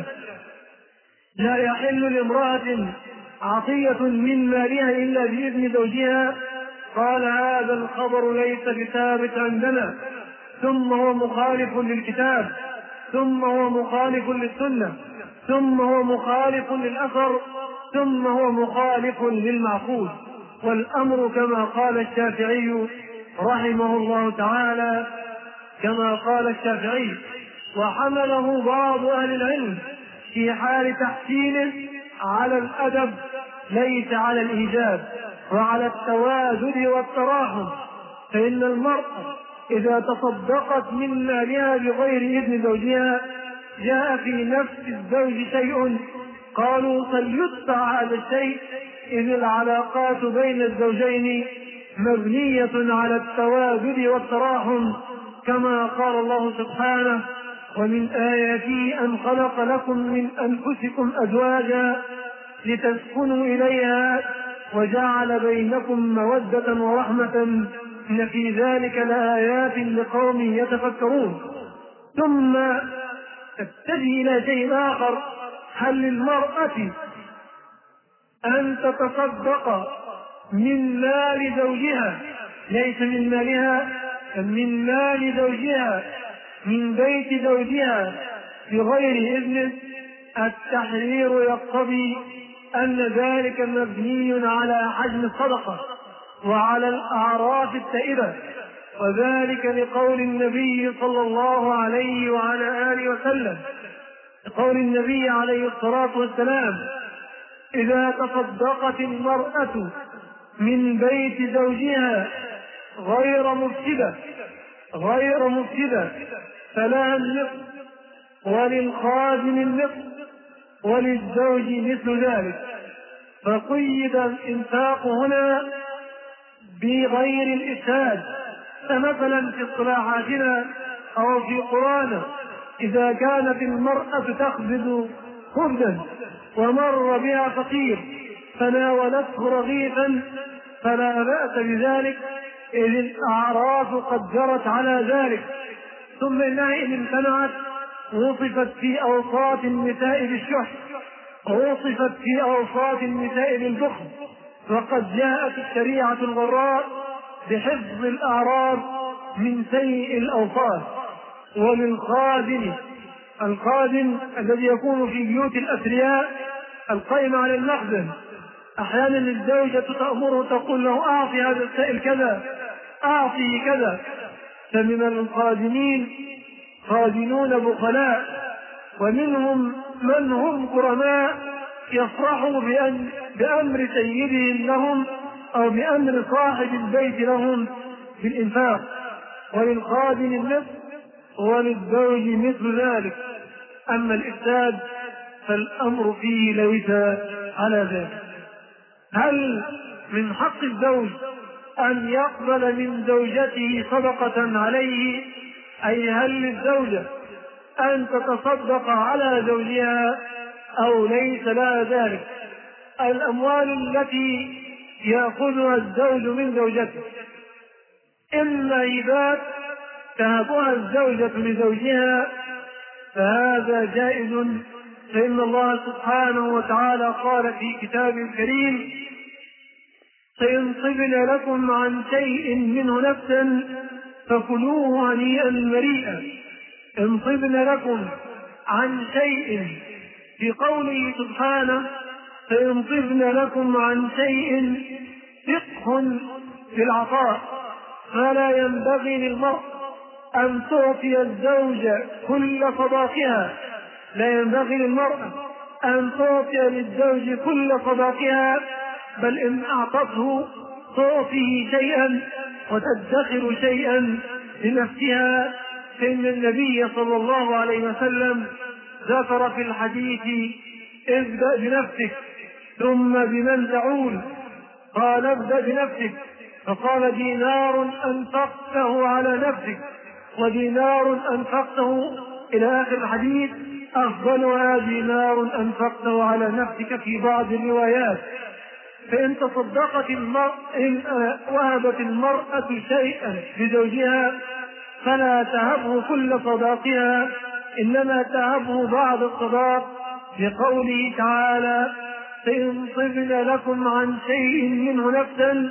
لا يحل لامرأة عطية من مالها إلا بإذن زوجها. قال: هذا الخبر ليس بثابت عندنا، ثم هو مخالف للكتاب، ثم هو مخالف للسنة، ثم هو مخالف للأثر، ثم هو مخالف للمعقول. والأمر كما قال الشافعي رحمه الله تعالى كما قال الشافعي. وحمله بعض أهل العلم في حال تحسينه على الأدب ليس على الإيجاب، وعلى التوادد والتراحم. فإن المرأة إذا تصدقت من مالها بغير إذن زوجها جاء في نفس الزوج شيء قالوا فليتبع هذا الشيء، إذ العلاقات بين الزوجين مبنية على التوادد والتراحم، كما قال الله سبحانه: ومن آياته أن خلق لكم من أنفسكم أزواجا لتسكنوا إليها وجعل بينكم مودة ورحمة إن في ذلك لآيات لقوم يتفكرون. ثم تتجه إلى شيء آخر: هل للمرأة أن تتصدق من مال زوجها، ليس من مالها، من مال زوجها من بيت زوجها بغير إذنه؟ التحرير يقتضي أن ذلك مبني على حجم الصدقة وعلى الأعراف التائبة، وذلك لقول النبي صلى الله عليه وعلى آله وسلم، لقول النبي عليه الصلاة والسلام: إذا تصدقت المرأة من بيت زوجها غير مفسدة فلها النصف وللخادم النصف وللزوج مثل ذلك. فقيد الإنفاق هنا بغير الإفساد. فمثلا في اصطلاحاتنا أو في قرانا إذا كانت المرأة تخبز خبزا ومر بها فقير فناولته رغيفا فلا بأس بذلك، إذ الأعراف قد جرت على ذلك. ثم إنها إن امتنعت وصفت في أوصاف النساء بالشح، وصفت في أوصاف النساء بالبخل، وقد جاءت الشريعة الغراء بحفظ الأعراض من سيء الأوصاف. وللخادم الخادم الذي يكون في بيوت الأثرياء القائم على المخزن، أحيانا الزوجة تأمره تقول له أعطي هذا السائل كذا، أعطي كذا. فمن الخادمين خادمون بخلاء، ومنهم من هم كرماء يفرحوا بأمر سيدهم لهم أو بأمر صاحب البيت لهم بالإنفاق. وللخادم النفس وللزوج مثل ذلك. أما الإفساد فالأمر فيه ليس على ذلك. هل من حق الزوج أن يقبل من زوجته صدقة عليه؟ أي هل للزوجة أن تتصدق على زوجها أو ليس لها ذلك؟ الأموال التي يأخذها الزوج من زوجته إما هبات تهبها الزوجة لزوجها فهذا جائز، فإن الله سبحانه وتعالى قال في كتابه الكريم: فإن طبن لكم عن شيء منه نفسا فكلوه هنيئا مريئا. إن طبن لكم عن شيء، في قوله سبحانه فإن طبن لكم عن شيء فقه في العطاء، فلا ينبغي للمرء أن تعطي الزوجة كل صداقها، لا ينبغي للمرأة أن تعطي للزوج كل صداقها، بل إن أعطته تعطيه شيئا وتدخر شيئا لنفسها. فإن النبي صلى الله عليه وسلم ذكر في الحديث: ابدأ بنفسك ثم بمن تعول. قال: ابدأ بنفسك، فقال: دينار أنفقته على نفسك ودينار أنفقته إلى آخر الحديث، أفضلها دينار أنفقته على نفسك في بعض الروايات. فإن إن وهبت المرأة شيئا لزوجها فلا تهبه كل صداقها، إنما تهبه بعض الصداق، لقوله تعالى: فإن طبن لكم عن شيء منه نفسا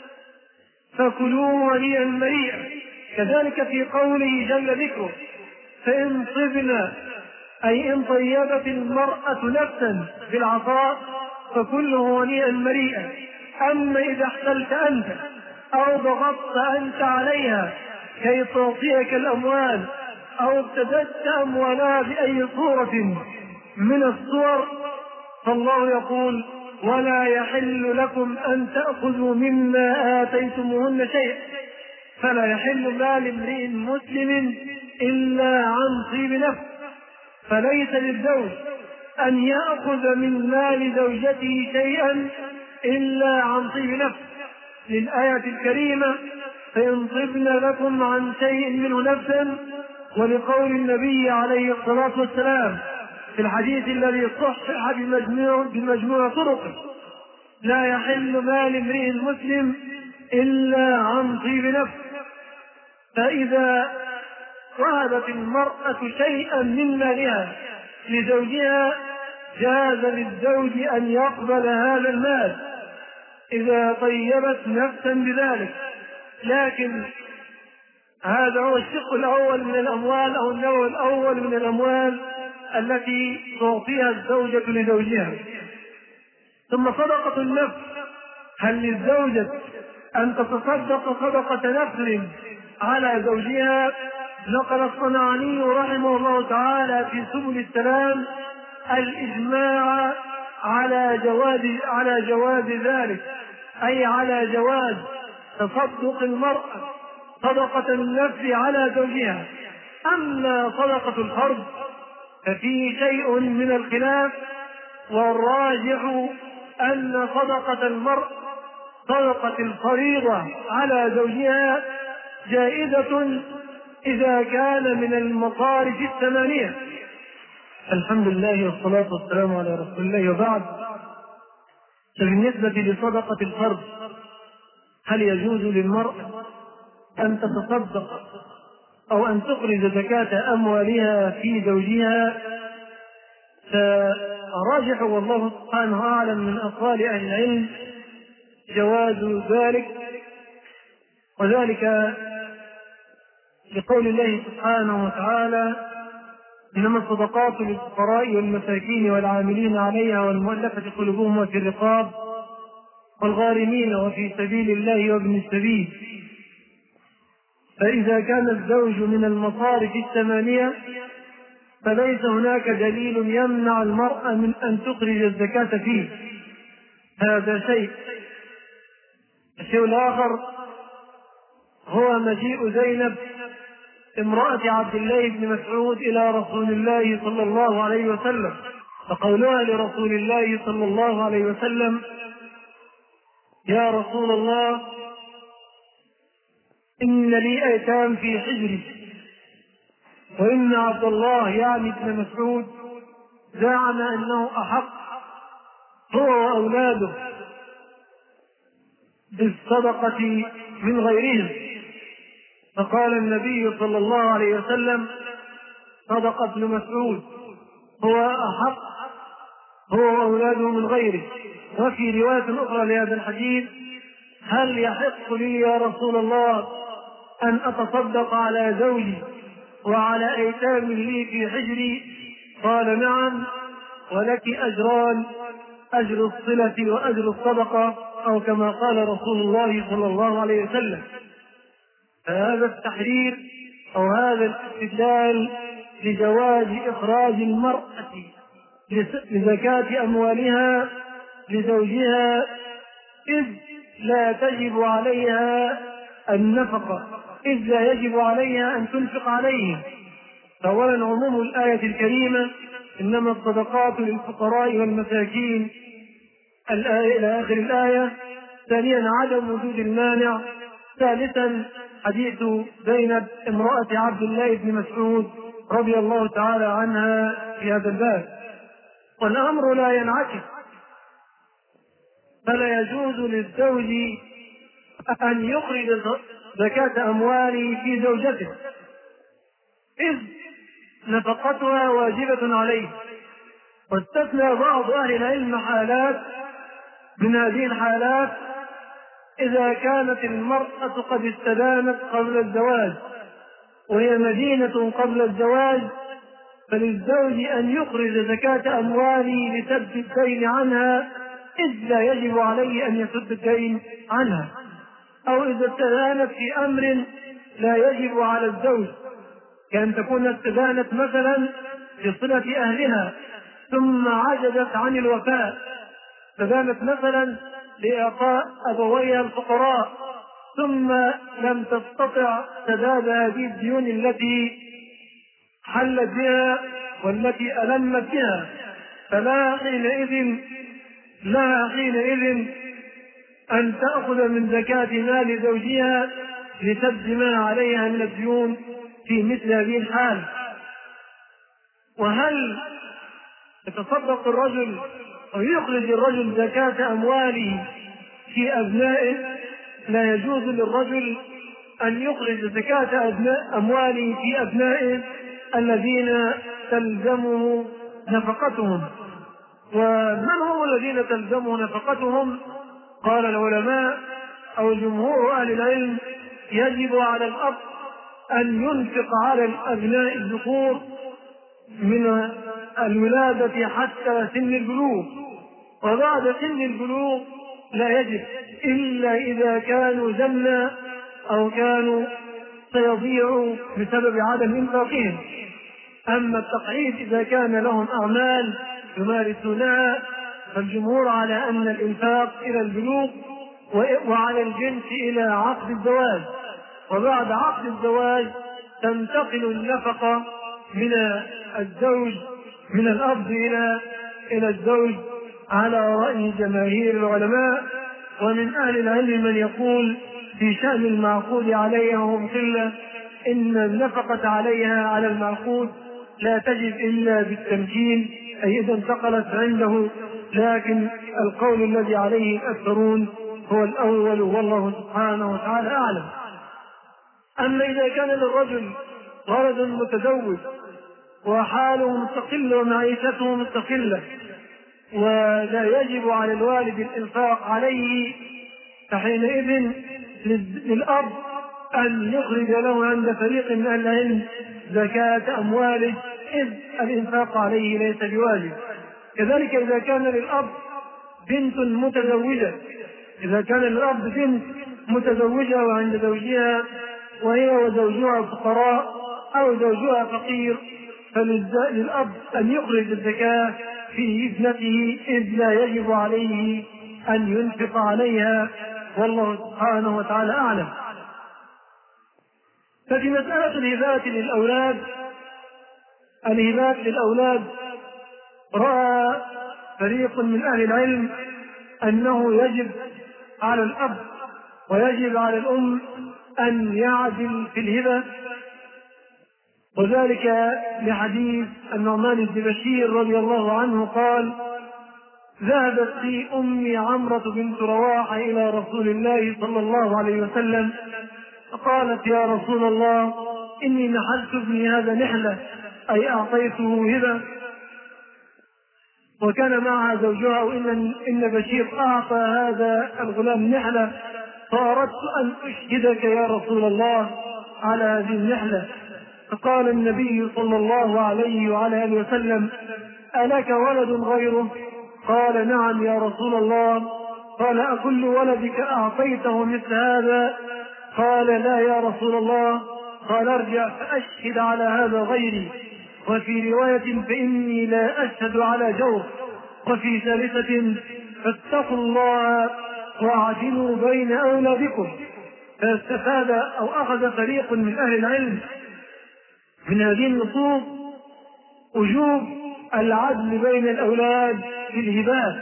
فكلوه هنيئا مريئا. كذلك في قوله جل ذكره: فإن طبن، أي إن طيبت المرأة نفسا بالعطاء فكله هنيئا مريئا. أما إذا احتلت أنت أو ضغطت أنت عليها كي تعطيك الأموال أو ابتدت أموالها بأي صورة من الصور، فالله يقول: ولا يحل لكم أن تأخذوا مما آتيتموهن شيئا. فلا يحل مال امرئ مسلم إلا عن طيب نفس. فليس للزوج أن يأخذ من مال زوجته شيئا إلا عن طيب نفس، للآية الكريمة: فإن طبن لكم عن شيء منه نفسا، ولقول النبي عليه الصلاة والسلام في الحديث الذي صحح بمجموع طرقه: لا يحل مال امرئ مسلم إلا عن طيب نفس. فإذا وهبت المرأة شيئا من مالها لزوجها جاز للزوج أن يقبل هذا المال إذا طيبت نفسا بذلك. لكن هذا هو الشق الأول من الأموال أو النوع الأول من الأموال التي تعطيها الزوجة لزوجها. ثم صدقة النفس: هل للزوجة أن تتصدق صدقة نفس على زوجها؟ نقل الصنعاني رحمه الله تعالى في سبل السلام الإجماع على جواز ذلك، أي على جواز تصدق المرأة صدقة النفس على زوجها. أما صدقة الفرض ففيه شيء من الخلاف، والراجح أن صدقة المرأة صدقة الفريضة على زوجها جائزة إذا كان من المصارف الثمانية. الحمد لله والصلاة والسلام على رسول الله، وبعد. فبالنسبة لصدقة الفرض، هل يجوز للمرأة أن تتصدق أو أن تخرج زكاة أموالها في زوجها؟ فراجح والله سبحانه أعلم من أقوال أهل العلم جواز ذلك، وذلك لقول الله سبحانه وتعالى: إنما الصدقات للفقراء والمساكين والعاملين عليها والمؤلفة قلوبهم وفي الرقاب والغارمين وفي سبيل الله وابن السبيل. فإذا كان الزوج من المصارف الثمانية فليس هناك دليل يمنع المرأة من أن تخرج الزكاة فيه. هذا شيء. الشيء الآخر هو مجيء زينب امرأة عبد الله بن مسعود إلى رسول الله صلى الله عليه وسلم، فقولها لرسول الله صلى الله عليه وسلم: يا رسول الله، إن لي أيتام في حجري، وإن عبد الله يعني ابن مسعود زعم أنه أحق هو وأولاده بالصدقة من غيرهم. فقال النبي صلى الله عليه وسلم: صدق ابن مسعود، هو أحق هو وأولاده من غيره. وفي رواية أخرى لهذا الحديث: هل يحق لي يا رسول الله أن أتصدق على زوجي وعلى أيتام لي في حجري؟ قال: نعم، ولك أجران، أجر الصلة وأجر الصدقة، أو كما قال رسول الله صلى الله عليه وسلم. فهذا التحرير أو هذا الاستدلال لجواز إخراج المرأة لزكاة أموالها لزوجها إذ لا تجب عليها النفقة، إذ لا يجب عليها أن تنفق عليه. فأولا عموم الآية الكريمة: إنما الصدقات للفقراء والمساكين إلى آخر الآية. ثانيا عدم وجود المانع. ثالثا حديث زينب امرأة عبد الله بن مسعود رضي الله تعالى عنها في هذا الباب. والأمر لا ينعكس، فلا يجوز للزوج أن يخرج زكاة أمواله في زوجته إذ نفقتها واجبة عليه. واستثنى بعض أهل العلم حالات من هذه الحالات: إذا كانت المرأة قد استدانت قبل الزواج وهي مدينة قبل الزواج فللزوج أن يخرج زكاة أمواله لسد الدين عنها إذ لا يجب عليه أن يسد الدين عنها. أو إذا استدانت في أمر لا يجب على الزوج، كأن تكون استدانت مثلا لصلة أهلها ثم عجزت عن الوفاء، استدانت مثلا لإعطاء أبويها الفقراء ثم لم تستطع سداد هذه الديون التي حلت بها والتي ألمت بها، فلا حينئذ أن تأخذ من زكاة مال زوجها لسد ما عليها من الديون في مثل هذه الحال. وهل يتصدق الرجل أو يخرج الرجل زكاة أمواله في أبنائه؟ لا يجوز للرجل أن يخرج زكاة أمواله في أبنائه الذين تلزمه نفقتهم. ومن هم الذين تلزمه نفقتهم؟ قال العلماء أو جمهور أهل العلم: يجب على الأب أن ينفق على الأبناء الذكور من الولادة حتى سن البلوغ، وبعد سن البلوغ لا يجب إلا إذا كانوا زنا أو كانوا سيضيعوا بسبب عدم إنفاقهم. أما التقعيد إذا كان لهم أعمال يمارسونها فالجمهور على أن الإنفاق إلى البلوغ وعلى الجنس إلى عقد الزواج، وبعد عقد الزواج تنتقل النفقة من الزوج من الأب إلى الزوج على رأي جماهير العلماء. ومن أهل العلم من يقول في شأن المعقود عليها وهم قلة إن النفقة عليها على المعقود لا تجب إلا بالتمكين، أي إذا انتقلت عنده، لكن القول الذي عليه الأكثرون هو الأول والله سبحانه وتعالى أعلم. أما إذا كان للرجل ولد متزوج وحاله مستقل ومعيشته مستقلة ولا يجب على الوالد الإنفاق عليه، فحينئذ للأب أن يخرج له عند فريق من أهل العلم زكاة أمواله إذ الإنفاق عليه ليس بواجب. كذلك إذا كان للأب بنت متزوجة، إذا كان للأب بنت متزوجة وعند زوجها وهي وزوجها فقراء أو زوجها فقير، فللأب أن يخرج الزكاة في ابنته، إذ لا يجب عليه أن ينفق عليها، والله سبحانه وتعالى أعلم. ففي مسألة الهبات للأولاد رأى فريق من أهل العلم أنه يجب على الأب ويجب على الأم أن يعدل في الهبة، وذلك لحديث النعمان بن بشير رضي الله عنه قال: ذهبت لي أمي عمرة بنت رواحة إلى رسول الله صلى الله عليه وسلم فقالت: يا رسول الله، إني نحلت ابني هذا نحلة، أي أعطيته هبة. وكان معها زوجها، وإن بشير أعطى هذا الغلام نحلة، فأردت أن أشهدك يا رسول الله على هذه النحلة. فقال النبي صلى الله عليه وعلى آله وسلم: ألك ولد غيره؟ قال: نعم يا رسول الله. قال: أكل ولدك أعطيته مثل هذا؟ قال: لا يا رسول الله. قال: ارجع فأشهد على هذا غيري. وفي رواية: فإني لا أشهد على جور. وفي ثالثة: فاتقوا الله واعدلوا بين أولادكم. فاستفاد أو أخذ فريق من أهل العلم من هذه النصوص وجوب العدل بين الأولاد في الهبات.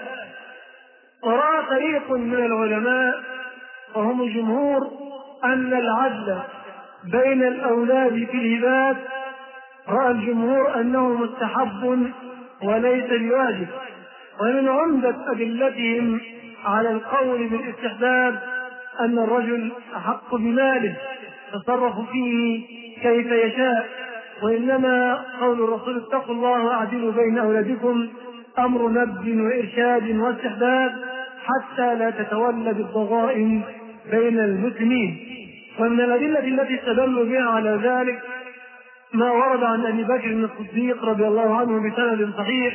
ورأى فريق من العلماء وهم الجمهور أن العدل بين الأولاد في الهبات، رأى الجمهور أنه مستحب وليس بواجب. ومن عمدة أدلتهم على القول بالاستحباب أن الرجل أحق بماله يتصرف فيه كيف يشاء، وإنما قول الرسول: اتقوا الله واعدلوا بين أولادكم أمر ندب وإرشاد واستحباب حتى لا تتولد الضغائن بين المسلمين. ومن الأدلة التي استدلوا بها على ذلك ما ورد عن أبي بكر الصديق رضي الله عنه بسند صحيح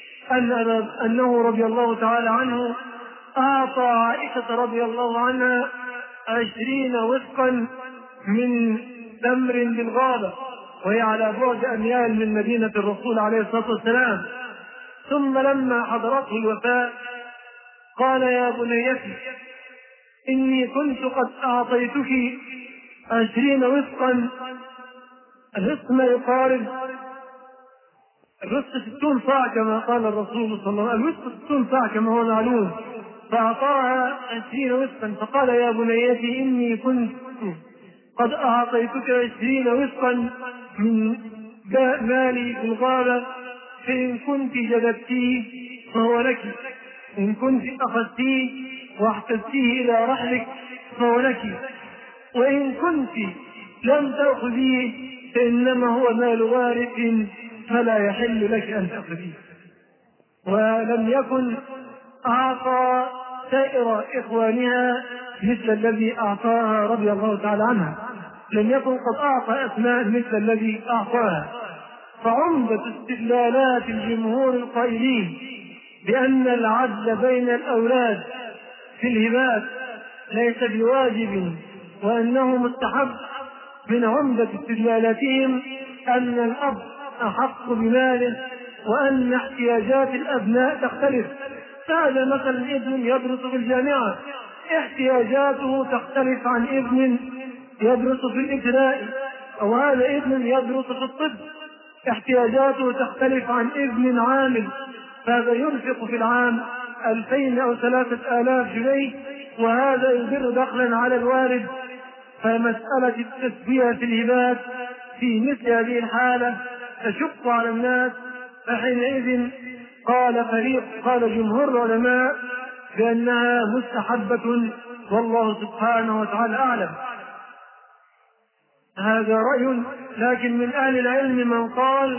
أنه رضي الله تعالى عنه أعطى عائشة رضي الله عنها 20 وسقا من تمر بالغابة، وهي على بعد أميال من مدينة الرسول عليه الصلاة والسلام. ثم لما حضرته الوفاة قال: يا بنيتي، إني كنت قد أعطيتك 20 وسقا. الوسق ما يقارب الوسق 60 صاع كما قال الرسول صلى الله عليه وسلم، الوسق 60 صاع كما هو معلوم، فأعطاها 20 وسقا. فقال: يا بنيتي، إني كنت قد أعطيتك 20 وسقا من مالي في الغابة، فإن كنت جذبتيه فهو لك، إن كنت أخذتيه واحتجتيه إلى رحلك فهو لك، وإن كنت لم تأخذيه فإنما هو مال وارث فلا يحل لك أن تأخذيه. ولم يكن أعطى سائر إخوانها مثل الذي أعطاها رضي الله تعالى عنها، لم يكن قد أعطى أسماء مثل الذي أعطاها. فعمدة استدلالات الجمهور القائلين بأن العدل بين الأولاد في الهبات ليس بواجب وأنه مستحب، من عمدة استدلالاتهم أن الأب أحق بماله وأن احتياجات الأبناء تختلف. فهذا مثلا ابن يدرس في الجامعة احتياجاته تختلف عن ابن يدرس في الابتدائي، أو هذا ابن يدرس في الطب احتياجاته تختلف عن ابن عامل، فهذا ينفق في العام 2000 أو 3000 جنيه وهذا يدر دخلا على الوالد. فمسألة التسوية في الهبات في مثل هذه الحالة تشق على الناس. فحينئذ قال جمهور العلماء بأنها مستحبة، والله سبحانه وتعالى أعلم. هذا رأي، لكن من أهل العلم من قال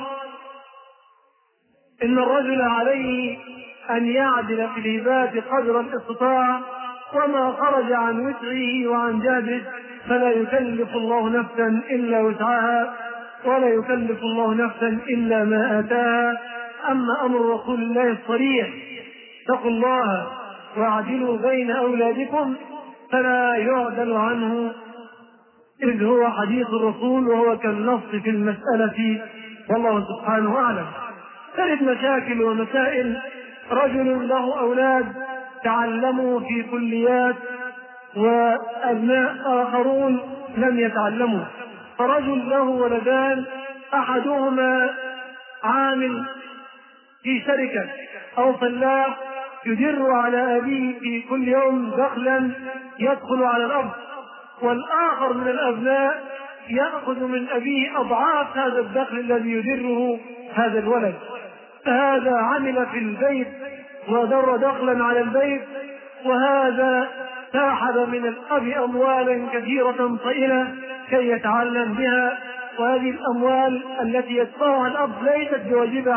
إن الرجل عليه أن يعدل في الهبات قدر الاستطاعة، وما خرج عن وسعه وعن جهده فلا يكلف الله نفسا إلا وسعها، ولا يكلف الله نفسا إلا ما آتاها. أما أمر رسول الله الصريح اتقوا الله واعدلوا بين أولادكم فلا يعدل عنه، إذ هو حديث الرسول وهو كالنص في المسألة، والله سبحانه أعلم. تجد مشاكل ومسائل: رجل له أولاد تعلموا في كليات وأبناء آخرون لم يتعلموا، فرجل له ولدان أحدهما عامل في شركة أو فلاح يدر على أبيه في كل يوم دخلا يدخل على الأرض، والآخر من الأبناء يأخذ من أبيه أضعاف هذا الدخل الذي يدره هذا الولد. فهذا عمل في البيت ودر دخلا على البيت، وهذا ساحب من الأب أموالا كثيرة طائلة كي يتعلم بها، وهذه الأموال التي يدفعها الأب ليست بواجبة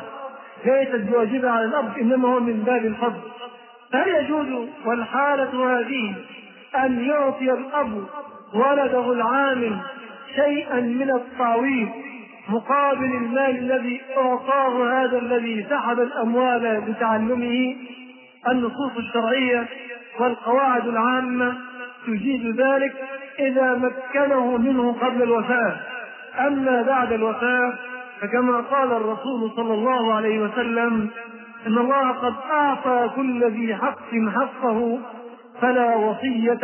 على الأب، إنما هو من باب الفضل. فهل يجوز والحالة هذه أن يعطي الأب ولده العامل شيئا من التعويض مقابل المال الذي أعطاه هذا الذي سحب الأموال بتعلمه؟ النصوص الشرعية والقواعد العامة تجيز ذلك إذا مكنه منه قبل الوفاة. أما بعد الوفاة فكما قال الرسول صلى الله عليه وسلم: إن الله قد أعطى كل ذي حق حقه فلا وصية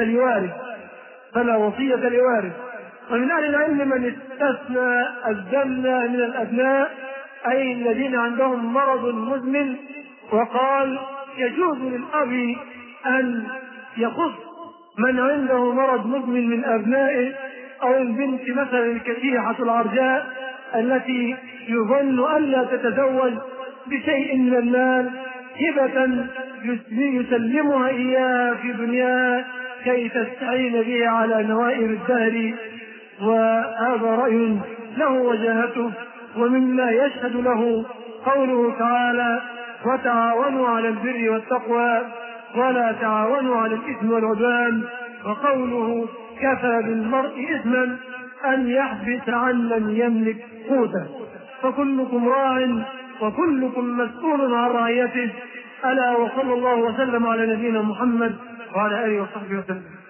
لوارث. ومن أهل العلم من استثنى الذمة من الأبناء، أي الذين عندهم مرض مزمن، وقال يجوز للأب أن يخص من عنده مرض مزمن من أبنائه، أو البنت مثلا الكسيحة العرجاء التي يظن ألا تتزوج بشيء من المال هبة يسلمها إياها في دنياها كي تستعين به على نوائب الدهر. وهذا رأي له وجاهته، ومما يشهد له قوله تعالى: وتعاونوا على البر والتقوى ولا تعاونوا على الإثم والعدوان، وقوله: كفى بالمرء إثما أن يحبس عن من يملك قوته. فكلكم راع وكلكم مسؤول عن رعيته. ألا وصلى الله وسلم على نبينا محمد وعلى آله وصحبه وسلم.